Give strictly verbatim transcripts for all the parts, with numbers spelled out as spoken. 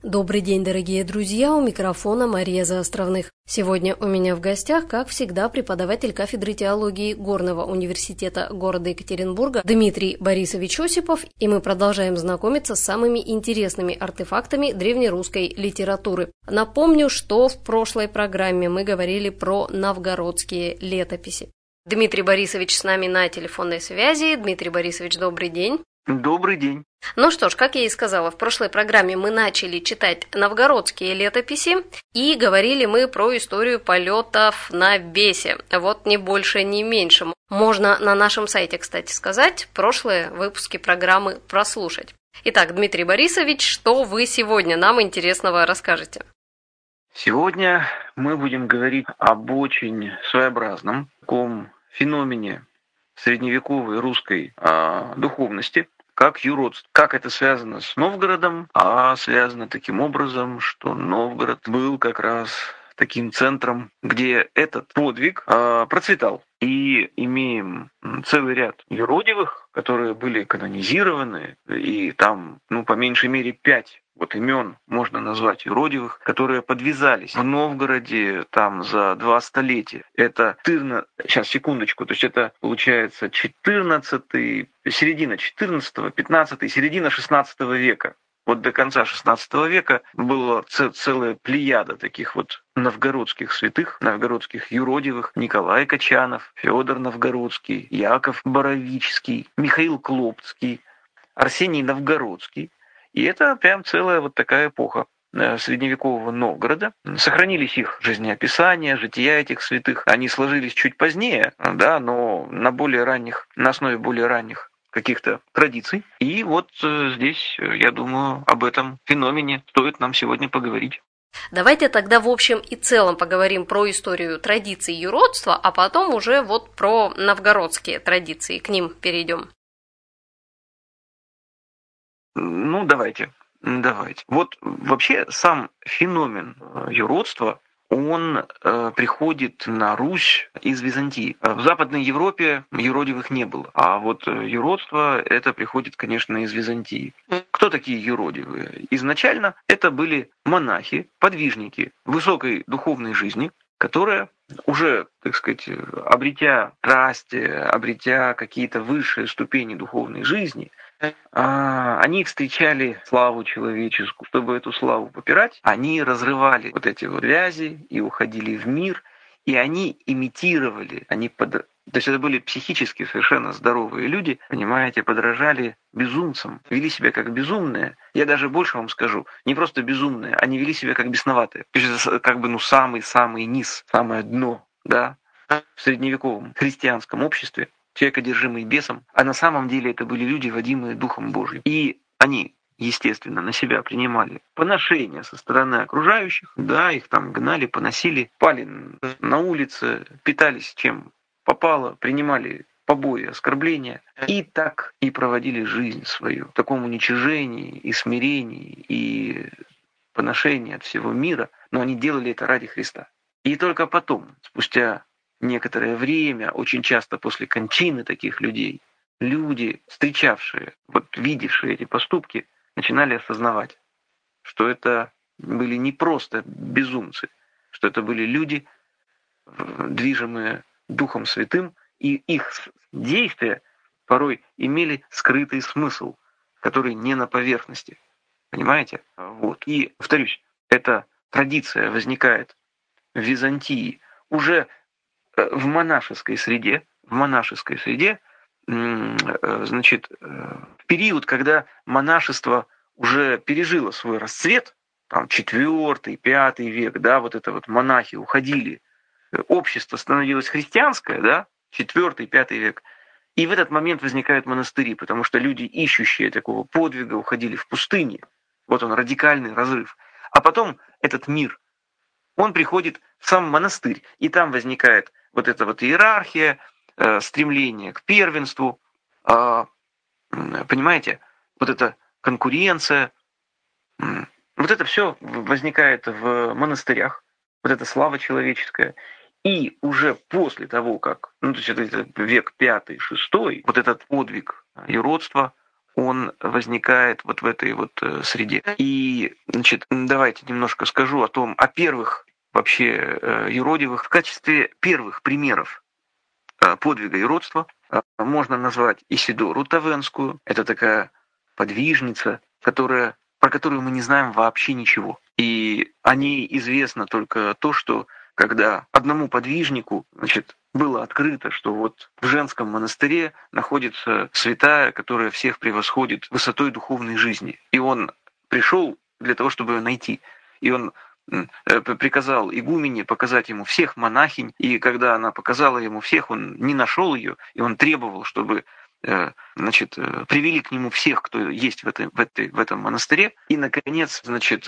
Добрый день, дорогие друзья, у микрофона Мария Заостровных. Сегодня у меня в гостях, как всегда, преподаватель кафедры теологии Горного университета города Екатеринбурга Дмитрий Борисович Осипов, и мы продолжаем знакомиться с самыми интересными артефактами древнерусской литературы. Напомню, что в прошлой программе мы говорили про новгородские летописи. Дмитрий Борисович с нами на телефонной связи. Дмитрий Борисович, добрый день. Добрый день. Ну что ж, как я и сказала, в прошлой программе мы начали читать новгородские летописи и говорили мы про историю полетов на Бесе. Вот ни больше, ни меньше. Можно на нашем сайте, кстати сказать, прошлые выпуски программы прослушать. Итак, Дмитрий Борисович, что вы сегодня нам интересного расскажете? Сегодня мы будем говорить об очень своеобразном таком феномене средневековой русской а, духовности, как юродство. Как это связано с Новгородом? А связано таким образом, что Новгород был как раз таким центром, где этот подвиг э, процветал. И имеем целый ряд юродивых, которые были канонизированы, и там, ну, по меньшей мере, пять вот имен можно назвать юродивых, которые подвязались в Новгороде там за два столетия. Это четырнадцатый, сейчас секундочку, то есть это получается четырнадцатый, середина четырнадцатого, пятнадцатый, середина шестнадцатого века. Вот до конца шестнадцатого века была целая плеяда таких вот новгородских святых, новгородских юродивых: Николай Качанов, Федор Новгородский, Яков Боровический, Михаил Клопцкий, Арсений Новгородский. И это прям целая вот такая эпоха средневекового Новгорода. Сохранились их жизнеописания, жития этих святых. Они сложились чуть позднее, да, но на более ранних, на основе более ранних каких-то традиций. И вот здесь, я думаю, об этом феномене стоит нам сегодня поговорить. Давайте тогда в общем и целом поговорим про историю традиций юродства, а потом уже вот про новгородские традиции, к ним перейдем. Ну, давайте, давайте. Вот вообще сам феномен юродства, он э, приходит на Русь из Византии. В Западной Европе юродивых не было, а вот юродство это приходит, конечно, из Византии. Кто такие юродивые? Изначально это были монахи, подвижники высокой духовной жизни, которые уже, так сказать, обретя страсть, обретя какие-то высшие ступени духовной жизни, они встречали славу человеческую. Чтобы эту славу попирать, они разрывали вот эти вот связи и уходили в мир, и они имитировали, они под... то есть это были психически совершенно здоровые люди, понимаете, подражали безумцам, вели себя как безумные. Я даже больше вам скажу, не просто безумные, они вели себя как бесноватые. То есть это как бы ну самый-самый низ, самое дно, да, в средневековом христианском обществе. Человек, одержимый бесом, а на самом деле это были люди, водимые Духом Божьим. И они, естественно, на себя принимали поношения со стороны окружающих, да, их там гнали, поносили, пали на улице, питались чем попало, принимали побои, оскорбления, и так и проводили жизнь свою в таком уничижении и смирении, и поношении от всего мира, но они делали это ради Христа. И только потом, спустя некоторое время, очень часто после кончины таких людей, люди, встречавшие, вот видевшие эти поступки, начинали осознавать, что это были не просто безумцы, что это были люди, движимые Духом Святым, и их действия порой имели скрытый смысл, который не на поверхности. Понимаете? Вот. И, повторюсь, эта традиция возникает в Византии уже в монашеской среде, в монашеской среде, значит, в период, когда монашество уже пережило свой расцвет, там четвертый, пятый век, да, вот это вот монахи уходили, общество становилось христианское, да, четвертый, пятый век, и в этот момент возникают монастыри, потому что люди, ищущие такого подвига, уходили в пустыни. Вот он, радикальный разрыв. А потом этот мир, он приходит в сам монастырь, и там возникает вот эта вот иерархия, э, стремление к первенству, э, понимаете, вот эта конкуренция, э, вот это все возникает в монастырях, вот эта слава человеческая. И уже после того, как, ну, то есть это век пятый, шестой, вот этот подвиг юродства, он возникает вот в этой вот среде. И, значит, давайте немножко скажу о том, о первых вообще юродивых. В качестве первых примеров подвига юродства можно назвать Исидору Тавенскую. Это такая подвижница, которая, про которую мы не знаем вообще ничего. И о ней известно только то, что когда одному подвижнику, значит, было открыто, что вот в женском монастыре находится святая, которая всех превосходит высотой духовной жизни. И он пришел для того, чтобы ее найти. И он приказал игумене показать ему всех монахинь, и когда она показала ему всех, он не нашел ее, и он требовал, чтобы значит, привели к нему всех, кто есть в, этой, в, этой, в этом монастыре. И, наконец, значит,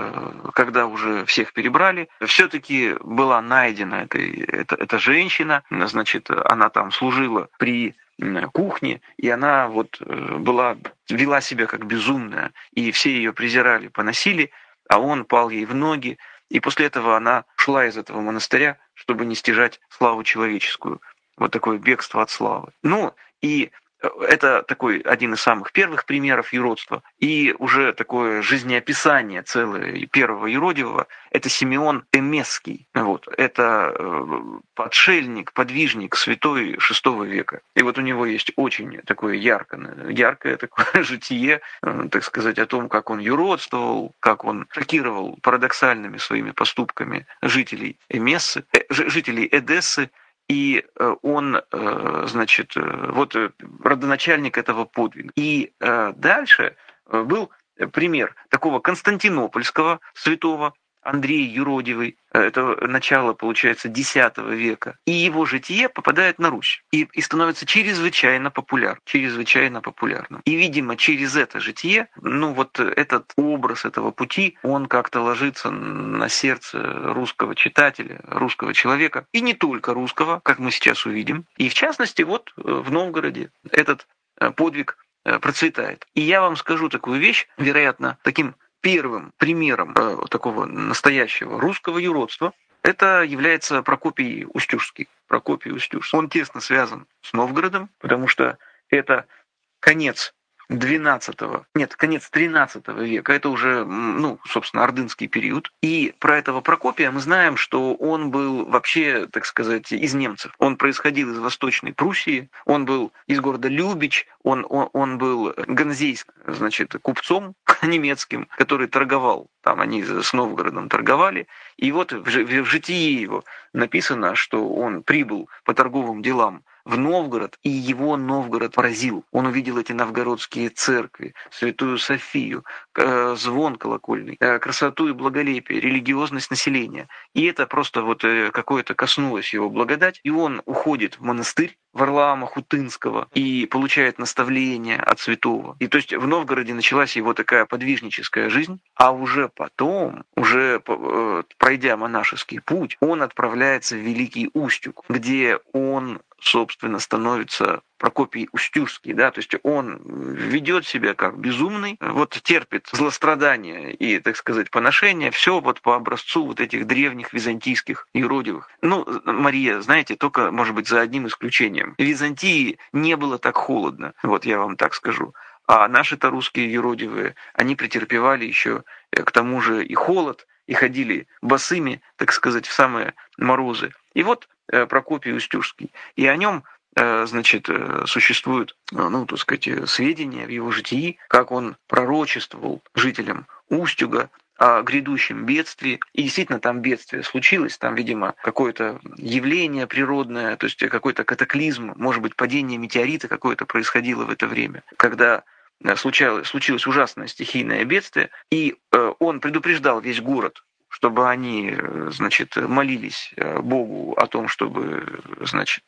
когда уже всех перебрали, все-таки была найдена эта, эта, эта женщина, значит, она там служила при кухне, и она вот была, вела себя как безумная, и все ее презирали, поносили, а он пал ей в ноги, и после этого она шла из этого монастыря, чтобы не стяжать славу человеческую. Вот такое бегство от славы. Ну, и это такой один из самых первых примеров юродства. И уже такое жизнеописание целое первого юродивого – это Симеон Эмесский. Вот. Это подшельник, подвижник, святой шестого века. И вот у него есть очень такое яркое, яркое такое житие, так сказать, о том, как он юродствовал, как он шокировал парадоксальными своими поступками жителей Эмессы, э, жителей Эдессы. И он, значит, вот родоначальник этого подвига. И дальше был пример такого константинопольского святого Андрей Юродивый, это начало, получается, десятого века, и его житие попадает на Русь и, и становится чрезвычайно популярным, чрезвычайно популярным. И, видимо, через это житие, ну вот этот образ этого пути, он как-то ложится на сердце русского читателя, русского человека, и не только русского, как мы сейчас увидим. И в частности, вот в Новгороде этот подвиг процветает. И я вам скажу такую вещь, вероятно, таким первым примером э, такого настоящего русского юродства это является Прокопий Устюжский. Прокопий Устюжский. Он тесно связан с Новгородом, потому что это конец двенадцатого, нет, конец тринадцатого века, это уже, ну, собственно, ордынский период. И про этого Прокопия мы знаем, что он был вообще, так сказать, из немцев. Он происходил из Восточной Пруссии, он был из города Любич, он, он, он был ганзейским, значит, купцом немецким, который торговал, там они с Новгородом торговали. И вот в, в житии его написано, что он прибыл по торговым делам в Новгород, и его Новгород поразил. Он увидел эти новгородские церкви, Святую Софию, звон колокольный, красоту и благолепие, религиозность населения. И это просто вот какое-то коснулось его благодать, и он уходит в монастырь Варлаама Хутынского и получает наставление от святого. И то есть в Новгороде началась его такая подвижническая жизнь, а уже потом, уже пройдя монашеский путь, он отправляется в Великий Устюг, где он, собственно, становится Прокопий Устюжский, да, то есть он ведет себя как безумный, вот терпит злострадания и, так сказать, поношения, все вот по образцу вот этих древних византийских юродивых. Ну, Мария, знаете, только, может быть, за одним исключением. В Византии не было так холодно, вот я вам так скажу. А наши-то русские юродивые, они претерпевали еще к тому же и холод, и ходили босыми, так сказать, в самые морозы. И вот Прокопий Устюжский, и о нем, значит, существуют, ну, так сказать, сведения в его житии, как он пророчествовал жителям Устюга о грядущем бедствии. И действительно там бедствие случилось, там, видимо, какое-то явление природное, то есть какой-то катаклизм, может быть, падение метеорита какое-то происходило в это время, когда случалось, случилось ужасное стихийное бедствие, и он предупреждал весь город, чтобы они, значит, молились Богу о том, чтобы, значит,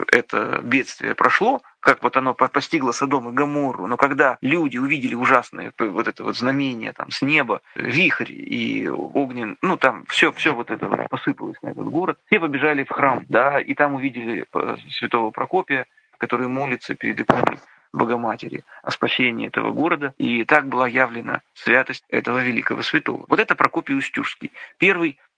это бедствие прошло, как вот оно постигло Содом и Гоморру. Но когда люди увидели ужасное вот это вот знамение там с неба, вихрь и огнен, ну там все, все вот это вот посыпалось на этот город, все побежали в храм, да, и там увидели святого Прокопия, который молится перед иконой Богоматери о спасении этого города, и так была явлена святость этого великого святого. Вот это Прокопий Устюжский, первый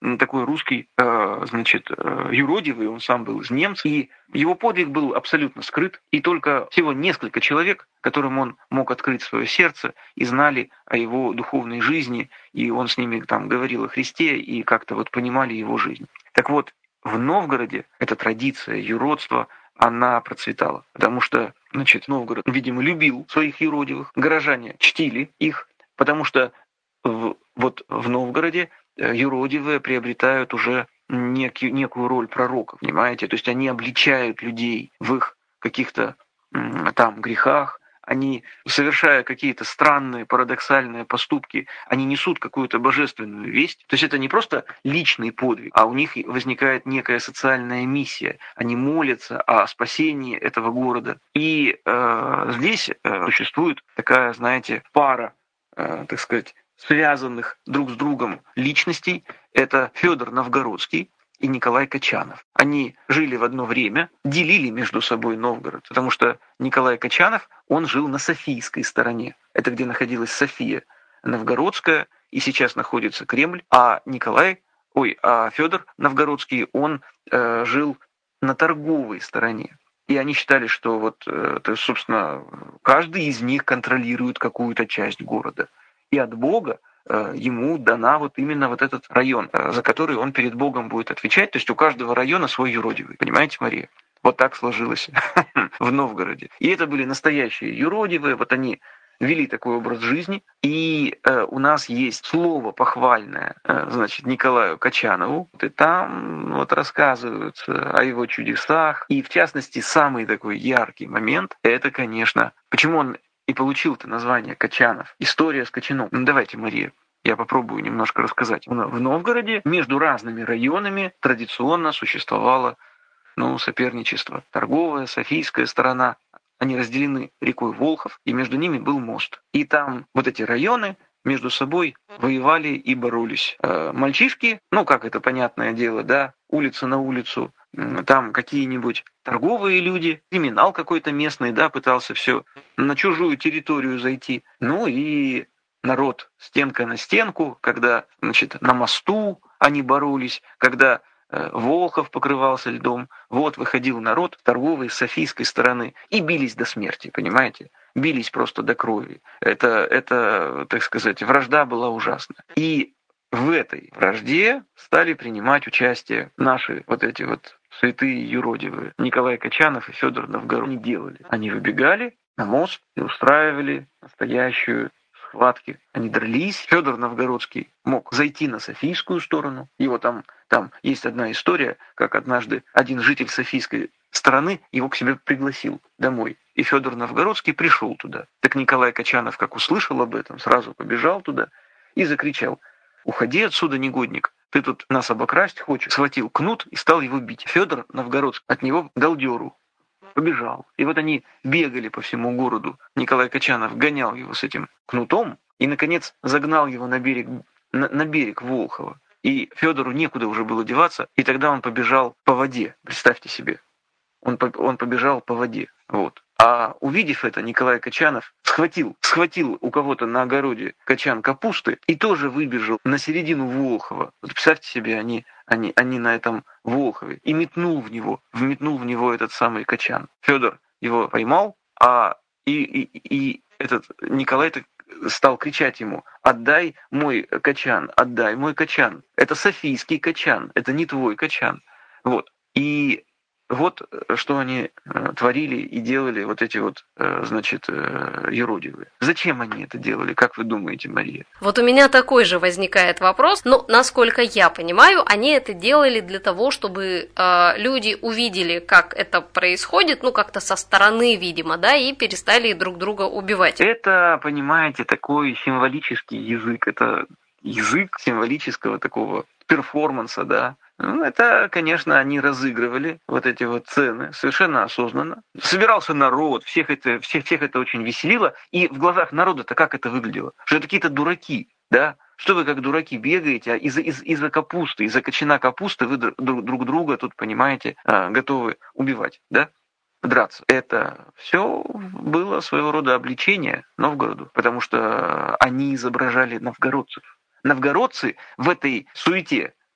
такой русский, значит, юродивый, он сам был из немцев, и его подвиг был абсолютно скрыт, и только всего несколько человек, которым он мог открыть свое сердце, и знали о его духовной жизни, и он с ними там говорил о Христе, и как-то вот понимали его жизнь. Так вот, в Новгороде эта традиция юродства, она процветала, потому что, значит, Новгород, видимо, любил своих юродивых, горожане чтили их, потому что в, вот в Новгороде юродивые приобретают уже некий, некую роль пророков, понимаете? То есть они обличают людей в их каких-то там грехах, они, совершая какие-то странные, парадоксальные поступки, они несут какую-то божественную весть. То есть это не просто личный подвиг, а у них возникает некая социальная миссия. Они молятся о спасении этого города. И э, здесь э, существует такая, знаете, пара, э, так сказать, связанных друг с другом личностей. Это Федор Новгородский и Николай Кочанов. Они жили в одно время, делили между собой Новгород, потому что Николай Кочанов, он жил на Софийской стороне. Это где находилась София Новгородская, и сейчас находится Кремль. А Николай, ой, а Федор Новгородский, он э, жил на торговой стороне. И они считали, что вот, э, то есть, собственно, каждый из них контролирует какую-то часть города. И от Бога ему дана вот именно вот этот район, за который он перед Богом будет отвечать. То есть у каждого района свой юродивый. Понимаете, Мария? Вот так сложилось в Новгороде. И это были настоящие юродивые. Вот они вели такой образ жизни. И э, у нас есть слово похвальное, э, значит, Николаю Кочанову. И там вот рассказываются о его чудесах. И в частности, самый такой яркий момент, это, конечно, почему он и получил-то название Кочанов. История с Кочаном. Ну давайте, Мария, я попробую немножко рассказать. В Новгороде между разными районами традиционно существовало, ну, соперничество. Торговая, Софийская сторона. Они разделены рекой Волхов, и между ними был мост. И там вот эти районы между собой воевали и боролись. Мальчишки, ну, как это понятное дело, да, улица на улицу, там какие-нибудь торговые люди, криминал какой-то местный, да, пытался все на чужую территорию зайти. Ну и народ стенка на стенку, когда, значит, на мосту они боролись, когда э, Волхов покрывался льдом, вот выходил народ торговый с Софийской стороны и бились до смерти, понимаете? Бились просто до крови. Это, это, так сказать, вражда была ужасная. И в этой вражде стали принимать участие наши вот эти вот святые юродивые. Николай Кочанов и Федор Новгородский не делали. Они выбегали на мост и устраивали настоящую схватки. Они дрались. Федор Новгородский мог зайти на Софийскую сторону. Его там, там есть одна история, как однажды один житель Софийской стороны его к себе пригласил домой. И Федор Новгородский пришел туда. Так Николай Кочанов, как услышал об этом, сразу побежал туда и закричал: «Уходи отсюда, негодник! Ты тут нас обокрасть хочешь?» Схватил кнут и стал его бить. Федор Новгородский от него дал дёру. Побежал. И вот они бегали по всему городу. Николай Кочанов гонял его с этим кнутом и, наконец, загнал его на берег, на, на берег Волхова. И Федору некуда уже было деваться, и тогда он побежал по воде. Представьте себе. Он, он побежал по воде. Вот. А увидев это, Николай Кочанов схватил, схватил у кого-то на огороде кочан капусты и тоже выбежал на середину Волхова. Вот представьте себе, они, они, они на этом Волхове. И метнул в него, вметнул в него этот самый кочан. Федор его поймал, а и, и, и этот Николай стал кричать ему: «Отдай мой кочан, отдай мой кочан. Это софийский кочан, это не твой кочан». Вот. И вот что они творили и делали, вот эти вот, значит, юродивые. Зачем они это делали, как вы думаете, Мария? Вот у меня такой же возникает вопрос. Ну, насколько я понимаю, они это делали для того, чтобы э, люди увидели, как это происходит, ну, как-то со стороны, видимо, да, и перестали друг друга убивать. Это, понимаете, такой символический язык. Это язык символического такого перформанса, да. Ну, это, конечно, они разыгрывали вот эти вот сцены совершенно осознанно. Собирался народ, всех это, всех, всех это очень веселило. И в глазах народа-то как это выглядело? Что это какие-то дураки, да? Что вы как дураки бегаете, а из-за из, из-за капусты, из-за кочана капусты вы друг, друг друга тут, понимаете, готовы убивать, да? Драться. Это все было своего рода обличение Новгороду, потому что они изображали новгородцев. Новгородцы в этой суете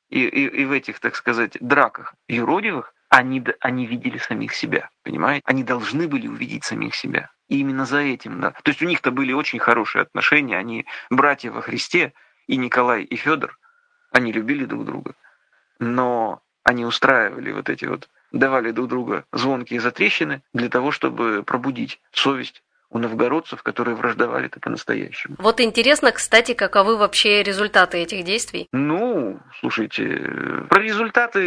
и, и, и в этих, так сказать, драках юродивых, они, они видели самих себя, понимаете? Они должны были увидеть самих себя. И именно за этим, да. То есть у них-то были очень хорошие отношения, они братья во Христе, и Николай, и Федор, они любили друг друга. Но они устраивали вот эти вот, давали друг другу звонкие затрещины для того, чтобы пробудить совесть у новгородцев, которые враждовали так по-настоящему. Вот интересно, кстати, каковы вообще результаты этих действий? Ну, слушайте, про результаты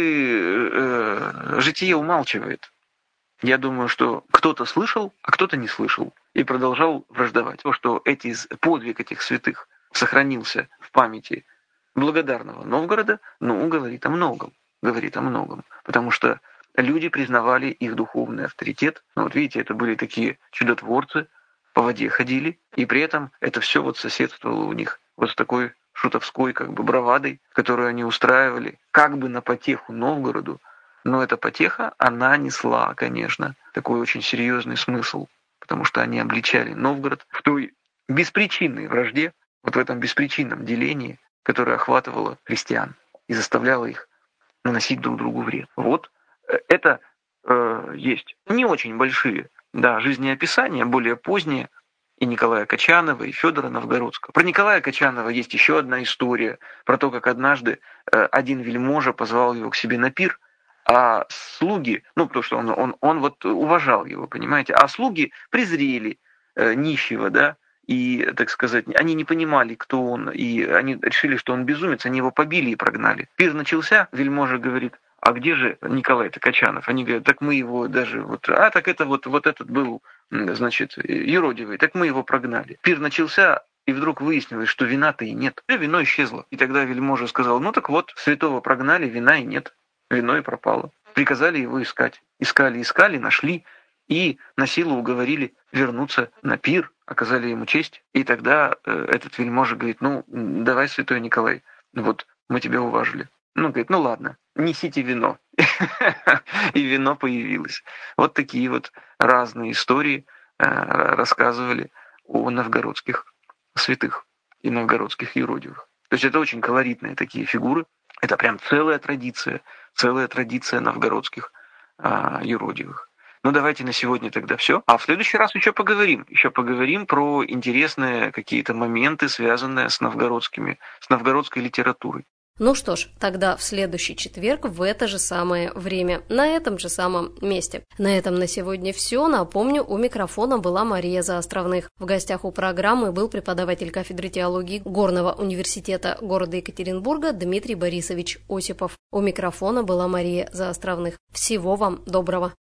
э, житие умалчивает. Я думаю, что кто-то слышал, а кто-то не слышал и продолжал враждовать. То, что эти, подвиг этих святых сохранился в памяти благодарного Новгорода, ну, говорит о многом. Говорит о многом. Потому что люди признавали их духовный авторитет. Ну, вот видите, это были такие чудотворцы, по воде ходили, и при этом это все вот соседствовало у них вот с такой шутовской как бы бравадой, которую они устраивали как бы на потеху Новгороду. Но эта потеха, она несла, конечно, такой очень серьезный смысл, потому что они обличали Новгород в той беспричинной вражде, вот в этом беспричинном делении, которое охватывало христиан и заставляло их наносить друг другу вред. Вот это э, есть не очень большие, да, жизнеописания, более поздние, и Николая Качанова, и Федора Новгородского. Про Николая Качанова есть еще одна история, про то, как однажды э, один вельможа позвал его к себе на пир, а слуги, ну, потому что он, он, он вот уважал его, понимаете, а слуги презрели э, нищего, да, и, так сказать, они не понимали, кто он, и они решили, что он безумец, они его побили и прогнали. Пир начался, вельможа говорит: а где же Николай-то Качанов? Они говорят: так мы его даже, вот, а так это вот, вот этот был, значит, юродивый, так мы его прогнали. Пир начался, и вдруг выяснилось, что вина-то и нет. И вино исчезло. И тогда вельможа сказал: ну так вот, святого прогнали, вина и нет. Вино и пропало. Приказали его искать. Искали, искали, нашли, и на силу уговорили вернуться на пир, оказали ему честь. И тогда э, этот вельможа говорит: ну, давай, святой Николай, вот мы тебя уважили. Ну, говорит: ну ладно, несите вино. И вино появилось. Вот такие вот разные истории э, рассказывали о новгородских святых и новгородских юродивых. То есть это очень колоритные такие фигуры. Это прям целая традиция, целая традиция новгородских э, юродивых. Ну, давайте на сегодня тогда все. А в следующий раз еще поговорим. Еще поговорим про интересные какие-то моменты, связанные с новгородскими, с новгородской литературой. Ну что ж, тогда в следующий четверг в это же самое время, на этом же самом месте. На этом на сегодня все. Напомню, у микрофона была Мария Заостровных. В гостях у программы был преподаватель кафедры теологии Горного университета города Екатеринбурга Дмитрий Борисович Осипов. У микрофона была Мария Заостровных. Всего вам доброго.